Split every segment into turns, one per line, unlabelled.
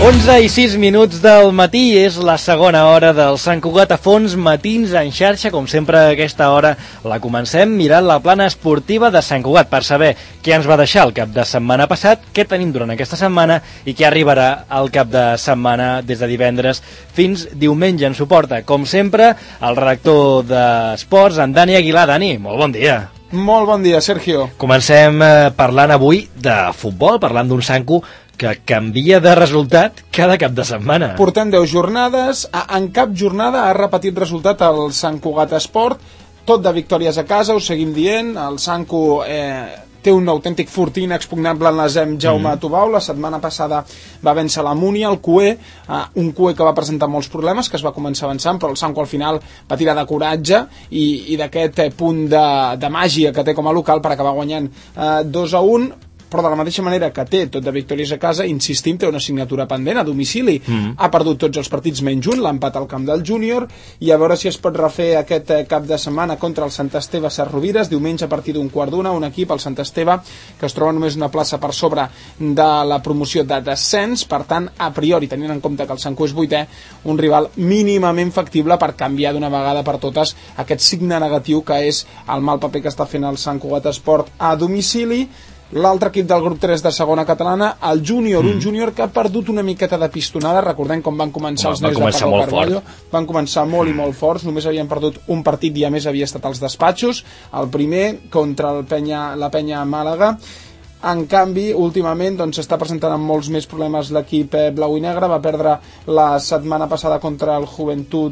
11:06 del matí, és la segona hora del Sant Cugat a Fons, matins en xarxa. Com sempre, a aquesta hora la comencem mirant la plana esportiva de Sant Cugat per saber què ens va deixar el cap de setmana passat, què tenim durant aquesta setmana i què arribarà al cap de setmana des de divendres fins diumenge. Ens suporta, com sempre, el redactor d'Esports, en Dani Aguilar. Dani, molt bon dia.
Molt bon dia, Sergio.
Comencem parlant avui de futbol, parlant d'un Sancu que canvia de resultat cada cap de setmana.
Portem 10 jornades, en cap jornada ha repetit resultat el Sant Cugat Esport, tot de victòries a casa, ho seguim dient. El Sancu té un autèntic fortí inexpugnable en l'Azem Jaume Tubau. La setmana passada va vèncer la Múnia, el Cué, un Cué que va presentar molts problemes, que es va començar avançant, però el Sancu al final va tirar de coratge i d'aquest punt de màgia que té com a local per acabar guanyant 2-1. Però de la mateixa manera que té tot de victòries a casa, insistim, té una assignatura pendent a domicili. Ha perdut tots els partits menys un, l'empat al camp del Júnior, i a veure si es pot refer aquest cap de setmana contra el Sant Esteve Sesrovires, diumenge a partir d'un quart d'una, un equip, el Sant Esteve, que es troba només una plaça per sobre de la promoció de descens. Per tant, a priori, tenint en compte que el Sancu és vuitè, un rival mínimament factible per canviar d'una vegada per totes aquest signe negatiu que és el mal paper que està fent el Sant Cugat Esport a domicili. L'altre equip del grup 3 de segona catalana, el Júnior, un Júnior que ha perdut una miqueta de pistonada. Recordem com van començar els nois de Paco Carballo. Van començar molt i molt forts, només havien perdut un partit i a més havia estat als despatxos, el primer contra la Penya Màlaga. En canvi, últimament s'està presentant amb molts més problemes l'equip blau i negre. Va perdre la setmana passada contra el Juventud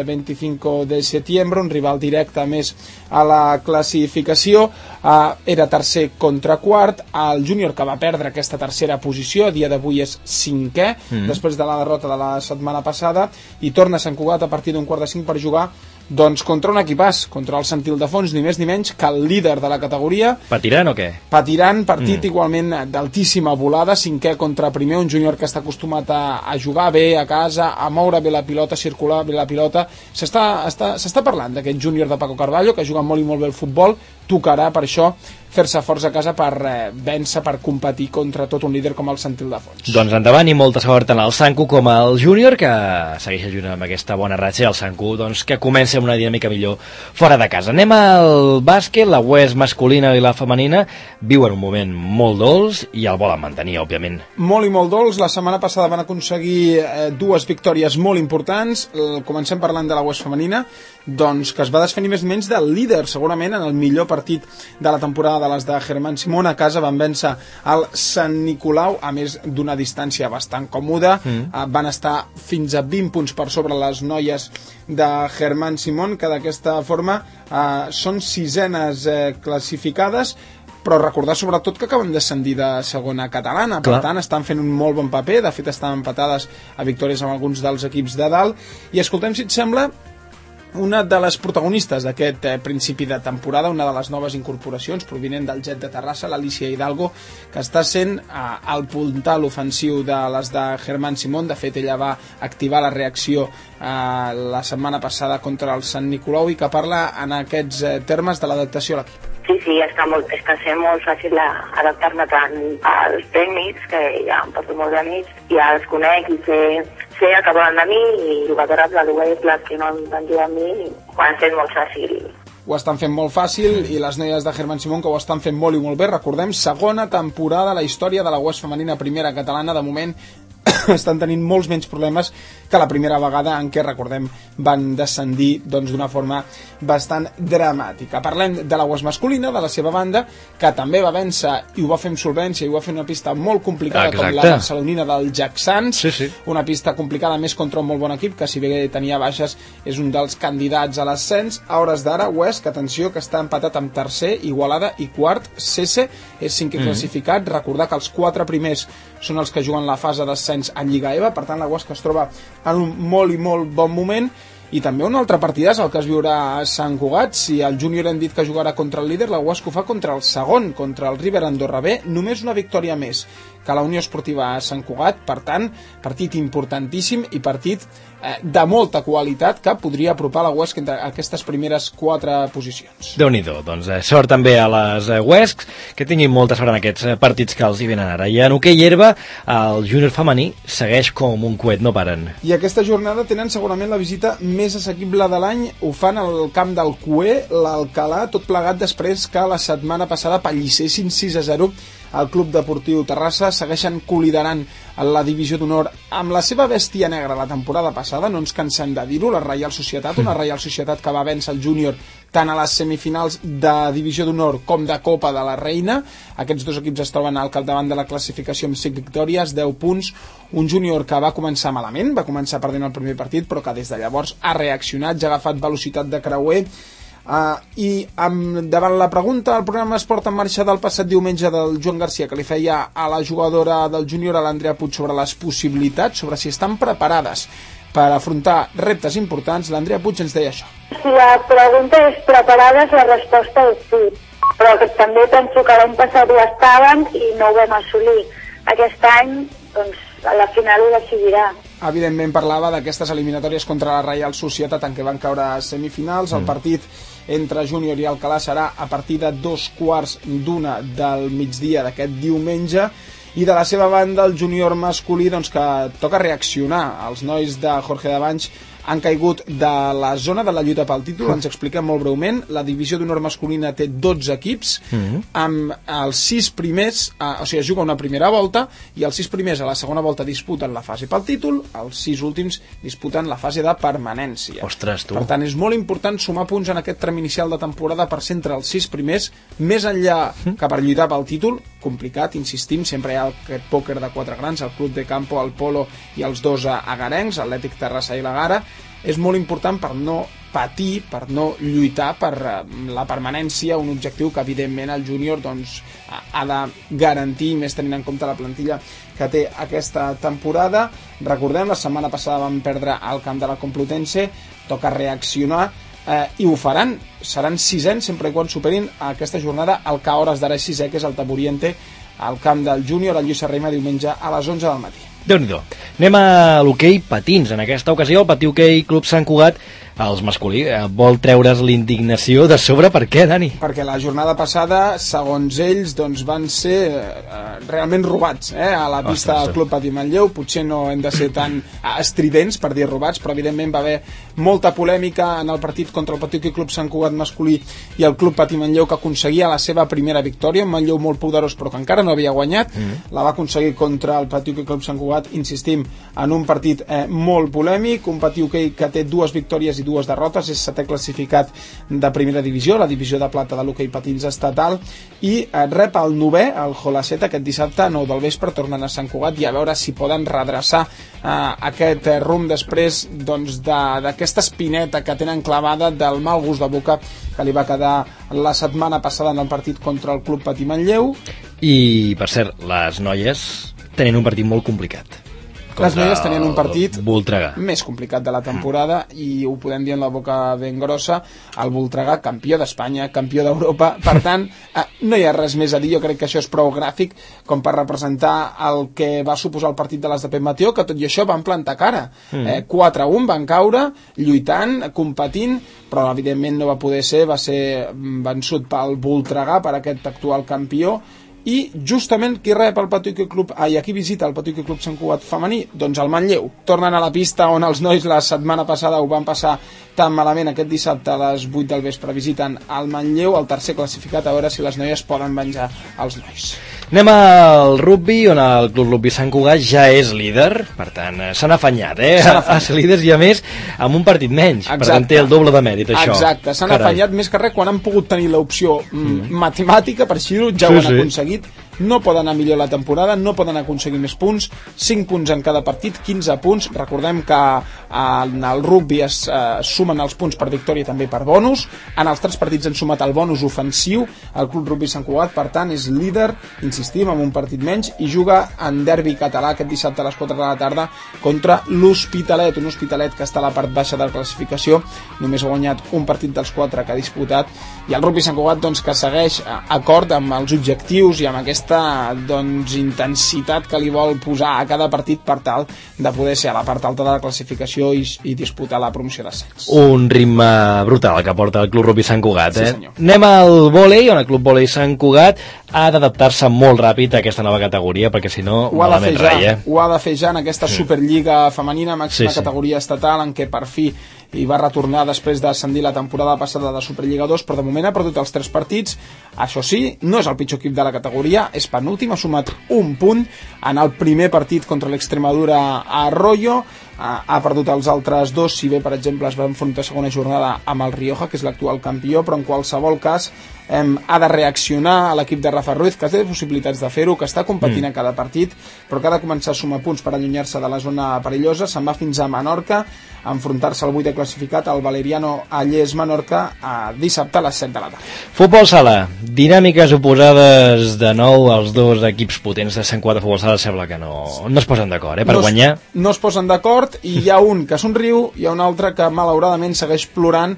25 de setembre, un rival directe més a la classificació. Era tercer contra quart. El Júnior, que va perdre aquesta tercera posició, a dia d'avui és cinquè, després de la derrota de la setmana passada, i torna a Sant Cugat a partir d'un quart de 5 per jugar contra un equipàs, contra el Sant Ildefons, ni més ni menys que el líder de la categoria.
Patiran o què?
Patiran, partit igualment d'altíssima volada, cinquè contra primer, un Júnior que està acostumat a jugar bé a casa, a moure bé la pilota, a circular bé la pilota. S'està parlant d'aquest Júnior de Paco Carballo, que juga molt i molt bé el futbol. Tocarà per això fer-se forts a casa per vèncer, per competir contra tot un líder com el Sant Ildefons.
Doncs endavant i molta sort tant al Sancu com al Júnior, que segueix ajudant amb aquesta bona ratxa, el Sancu que comença amb una dinàmica millor fora de casa. Anem al bàsquet. La UES masculina i la femenina viuen un moment molt dolç i el volen mantenir, òbviament.
Molt i molt dolç. La setmana passada van aconseguir dues victòries molt importants. Comencem parlant de la UES femenina, que es va desfer ni més ni menys del líder, segurament en el millor partit de la temporada de les de Germán Simón. A casa van vèncer el Sant Nicolau, a més d'una distància bastant còmoda. Van estar fins a 20 punts per sobre les noies de Germán Simón, que d'aquesta forma són sisenes classificades, però recordar sobretot que acaben d'ascendir de segona catalana. Per tant, estan fent un molt bon paper. De fet, estan empatades a victòries amb alguns dels equips de dalt. I escoltem, si et sembla, una de les protagonistes d'aquest principi de temporada, una de les noves incorporacions provinent del Jet de Terrassa, l'Alicia Hidalgo, que està sent el puntal ofensiu de les de Germán Simón. De fet, ella va activar la reacció la setmana passada contra el Sant Nicolau i que parla en aquests termes de l'adaptació a l'equip.
Sí, està sent molt fàcil adaptar-me tant als tècnics, que ja em porto molts amics, i ja els conec i sé el que volen de mi, i jugadores de l'UES, les que no van jugar amb mi, ho han fet molt fàcil.
Ho estan fent molt fàcil, i les noies de Germán Simón que ho estan fent molt i molt bé. Recordem, segona temporada a la història de la UES femenina primera catalana. De moment estan tenint molts menys problemes que la primera vegada en què, recordem, van descendir d'una forma bastant dramàtica. Parlem de la UES masculina, de la seva banda, que també va vèncer, i ho va fer amb solvència, i ho va fer una pista molt complicada, com la barcelonina del Jacksans. Una pista complicada, més contra un molt bon equip, que si bé tenia baixes és un dels candidats a l'ascens. A hores d'ara, UES, que atenció, que està empatat amb tercer, Igualada, i quart, Cese, és cinquè classificat. Recordar que els 4 primers són els que juguen la fase d'ascens en Lliga EVA, per tant la UES que es troba en un molt i molt bon moment. I també un altre partidàs, el que es viurà a Sant Cugat. Si el Júnior hem dit que jugarà contra el líder, la UES que ho fa contra el segon, contra el River Andorra B. Només una victòria més que la Unió Esportiva Sant Cugat. Per tant, partit importantíssim i partit de molta qualitat que podria apropar la Huesca entre aquestes primeres 4 posicions.
Déu-n'hi-do, doncs sort també a les Huescs, que tinguin molta sort en aquests partits que els hi venen ara. I en hoquei herba, el júnior femení segueix com un coet, no paren.
I aquesta jornada tenen segurament la visita més assequible de l'any, ho fan al camp del Cué, l'Alcalà, tot plegat després que la setmana passada pallissessin 6-0 al Club Deportiu Terrassa. Segueixen coliderant en la divisió d'honor amb la seva bèstia negra la temporada passada, no ens cansem de dir-ho, la Reial Societat, una Reial Societat que va vèncer el júnior tant a les semifinals de divisió d'honor com de Copa de la Reina. Aquests dos equips es troben al capdavant de la classificació amb 5 victòries, 10 punts, un júnior que va començar malament, va començar perdent el primer partit, però que des de llavors ha reaccionat, ja ha agafat velocitat de creuer. I davant la pregunta al programa Esport en Marxa del passat diumenge del Joan Garcia, que li feia a la jugadora del júnior, a l'Andrea Puig, sobre les possibilitats, sobre si estan preparades per afrontar reptes importants, l'Andrea Puig ens deia això.
Si la pregunta és preparades, la resposta és sí, però que també penso que l'any passat ho estaven i no ho vam assolir. Aquest any, doncs, a la final ho decidirà.
Evidentment parlava d'aquestes eliminatòries contra la Reial Societat en què van caure a semifinals. El partit entre Júnior i Alcalà serà a partir de 2:15 del migdia d'aquest diumenge. I de la seva banda el júnior masculí, doncs, que toca reaccionar. Els nois de Jorge Davanys han caigut de la zona de la lluita pel títol. Ens expliquem molt breument. La divisió d'honor masculina té 12 equips, amb els 6 primers, o sigui, es juga una primera volta, i els 6 primers a la segona volta disputen la fase pel títol, els 6 últims disputen la fase de permanència.
Ostres, tu.
Per tant, és molt important sumar punts en aquest tram inicial de temporada per ser entre els 6 primers, més enllà que per lluitar pel títol. Complicat, insistim, sempre hi ha aquest pòquer de 4 grans, el Club de Campo, el Polo i els 2 agarencs, Atlètic Terrassa i la Gara. És molt important per no patir, per no lluitar per la permanència, un objectiu que evidentment el júnior doncs, ha de garantir, més tenint en compte la plantilla que té aquesta temporada. Recordem, la setmana passada vam perdre al camp de la Complutense, toca reaccionar, i ho faran, seran 6ens sempre i quan superin aquesta jornada el que a hores d'ara és 6è, que és el Taburiente, al camp del júnior, al Lluís Serrema, diumenge a les 11 del matí.
Déu-n'hi-do. Anem a l'hoquei patins. En aquesta ocasió el Patí Hoquei Club Sant Cugat, els masculí, vol treure's l'indignació de sobre. Per què, Dani?
Perquè la jornada passada, segons ells, doncs van ser realment robats a la pista del Club Patí Manlleu. Potser no hem de ser tan estridents per dir robats, però evidentment va haver molta polèmica en el partit contra el Patí Hoquei Club Sant Cugat masculí i el Club Patí Manlleu, que aconseguia la seva primera victòria, un Manlleu molt poderós però que encara no havia guanyat. La va aconseguir contra el Patí Hoquei Club Sant Cugat, insistim, en un partit molt polèmic, un Patí Hoquei que té 2 victòries i 2 derrotes, és 7è classificat de primera divisió, la divisió de plata de l'hoquei patins estatal, i rep el 9è, el Jolaceta, aquest dissabte a 9 del vespre, tornen a Sant Cugat, i a veure si poden redreçar aquest rumb després doncs, d'aquesta espineta que tenen clavada del mal gust de boca que li va quedar la setmana passada en el partit contra el Club Patí Manlleu.
I, per cert, les noies tenen un partit molt complicat.
Les noies tenien un partit
Voltregà
més complicat de la temporada, i ho podem dir en la boca ben grossa, el Voltregà, campió d'Espanya, campió d'Europa. Per tant, no hi ha res més a dir. Jo crec que això és prou gràfic com per representar el que va suposar el partit de les de Pep Mateo, que tot i això van plantar cara. 4-1 van caure, lluitant, competint, però evidentment no va poder ser, va ser vençut pel Voltregà, per aquest actual campió. I justament qui rep el Patí Hoquei Club, aquí visita el Patí Hoquei Club Sant Cugat femení, doncs el Manlleu. Tornen a la pista on els nois la setmana passada ho van passar tan malament. Aquest dissabte a les 8 del vespre visiten el Manlleu, el tercer classificat, a veure si les noies poden venjar els nois.
Anem al rugby, on el Club Rugby Sant Cugat ja és líder, per tant s'han afanyat, a ser líders, i a més amb un partit menys.
Exacte.
Per tant té el doble de mèrit, això.
Exacte, s'han afanyat més que res quan han pogut tenir l'opció matemàtica, per així ja ho han aconseguit. No poden anar millor la temporada, no poden aconseguir més punts, 5 punts en cada partit, 15 punts. Recordem que en el rugby es sumen els punts per victòria, també per bonus. En els 3 partits han sumat el bonus ofensiu. El Club Rugby Sant Cugat, per tant, és líder, insistim, amb un partit menys, i juga en derbi català aquest dissabte a les 4 de la tarda contra l'Hospitalet, un Hospitalet que està a la part baixa de la classificació, només ha guanyat un partit dels 4 que ha disputat, i el Rugby Sant Cugat doncs, que segueix acord amb els objectius i amb aquesta aquesta doncs, intensitat que li vol posar a cada partit per tal de poder ser a la part alta de la classificació i disputar la promoció d'ascens.
Un ritme brutal que porta el Club Rugby Sant Cugat.
Sí, senyor.
Anem al vòlei, on el Club Vòlei Sant Cugat ha d'adaptar-se molt ràpid a aquesta nova categoria, perquè si no, malament rai.
Ho ha de fer ja en aquesta Superliga femenina, màxima categoria estatal, en què per fi i va retornar després d'ascendir la temporada passada de Superliga 2, però de moment ha perdut els 3 partits. Això sí, no és el pitjor equip de la categoria, és penúltim, ha sumat un punt en el primer partit contra l'Extremadura a Arroyo, ha perdut els altres 2, si bé per exemple es va enfrontar a segona jornada amb el Rioja, que és l'actual campió, però en qualsevol cas ha de reaccionar a l'equip de Rafa Ruiz, que té possibilitats de fer-ho, que està competint a cada partit, però que ha de començar a sumar punts per allunyar-se de la zona perillosa. Se'n va fins a Menorca a enfrontar-se al 8è classificat, el Valeriano Allés Menorca, dissabte a les 7 de la tarda.
Futbol sala, dinàmiques oposades de nou. Els dos equips potents de Sant Cugat de futbol sala sembla que no es posen d'acord, per guanyar.
No es posen d'acord, i hi ha un que somriu, hi ha un altre que malauradament segueix plorant.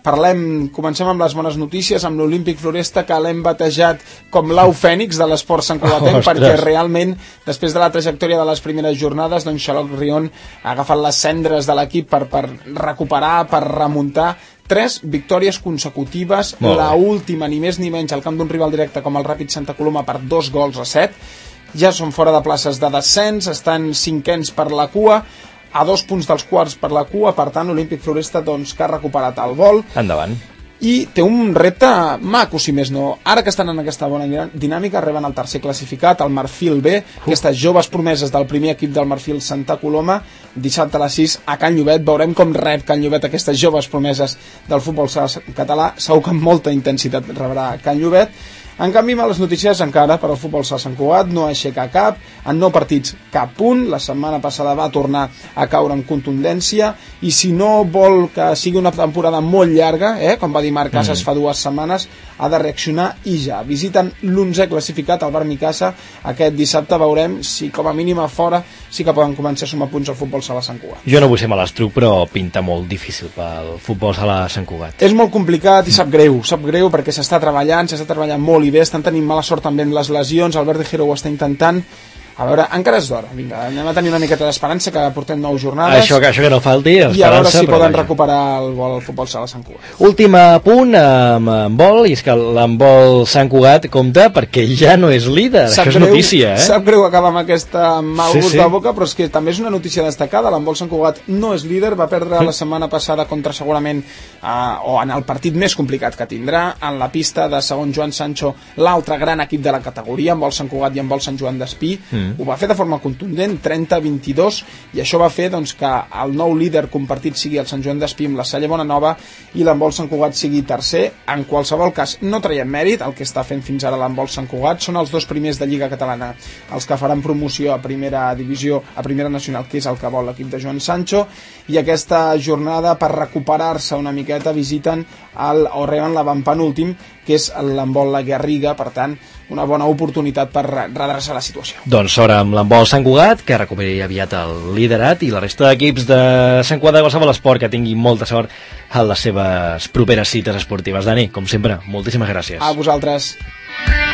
Comencem amb les bones notícies, amb l'Olímpic Floresta, que l'hem batejat com l'au fènix de l'esport santcugatenc, perquè realment, després de la trajectòria de les primeres jornades, doncs Xaloc Rion ha agafat les cendres de l'equip per recuperar, per remuntar 3 victòries consecutives, la última ni més ni menys al camp d'un rival directe com el Ràpid Santa Coloma per 2-7. Ja són fora de places de descens, estan 5ens per la cua, a 2 punts dels quarts per la cua. Per tant, l'Olímpic Floresta doncs, que ha recuperat el vol.
Endavant.
I té un repte maco, si més no. Ara que estan en aquesta bona dinàmica, reben el tercer classificat, el Marfil B, aquestes joves promeses del primer equip del Marfil Santa Coloma, dissabte a les 6 a Can Llobet. Veurem com rep Can Llobet aquestes joves promeses del futbol català. Segur que amb molta intensitat rebrà Can Llobet. En canvi, males notícies encara per al futbol sala Sant Cugat, no aixeca cap, en 9 partits cap punt, la setmana passada va tornar a caure amb contundència, i si no vol que sigui una temporada molt llarga, com va dir Marc Casas fa 2 setmanes, ha de reaccionar i ja. Visiten l'11è classificat, el Bar Micasa, aquest dissabte. Veurem si com a mínim a fora sí que poden començar a sumar punts al futbol sala Sant Cugat.
Jo no vull ser malastruc, però pinta molt difícil pel futbol sala Sant Cugat.
És molt complicat i sap greu perquè s'està treballant molt i bé, estan tenint mala sort també amb les lesions. Albert de Hero ho està intentant. A veure, encara és d'hora. Vinga, anem a tenir una miqueta d'esperança, que portem 9 jornades.
Això que no falti,
i a veure si poden recuperar el vol al futbol sala Sant Cugat.
Últim punt amb handbol, i és que l'handbol Sant Cugat compta perquè ja no és líder. Això és notícia,
Sap greu acabar amb aquesta mal gust de boca, però és que també és una notícia destacada. L'handbol Sant Cugat no és líder, va perdre la setmana passada contra segurament, o en el partit més complicat que tindrà, en la pista de segon Joan Sancho, l'altre gran equip de la categoria, handbol Sant Cugat i handbol Sant Joan d'Espí. Ho va fer de forma contundent, 30-22, i això va fer doncs, que el nou líder compartit sigui el Sant Joan d'Espí amb la Salle Bonanova, i l'handbol Sant Cugat sigui tercer. En qualsevol cas, no traiem mèrit, el que està fent fins ara l'handbol Sant Cugat. Són els 2 primers de Lliga Catalana els que faran promoció a primera divisió, a primera nacional, que és el que vol l'equip de Joan Sancho, i aquesta jornada, per recuperar-se una miqueta, visiten o reben l'avantpenúltim, que és l'handbol La Garriga. Per tant, una bona oportunitat per redreçar la situació.
Doncs sort amb l'handbol Sant Cugat, que recuperi aviat el liderat, i la resta d'equips de Sant Cugat de qualsevol esport que tingui molta sort en les seves properes cites esportives. Dani, com sempre, moltíssimes gràcies.
A vosaltres.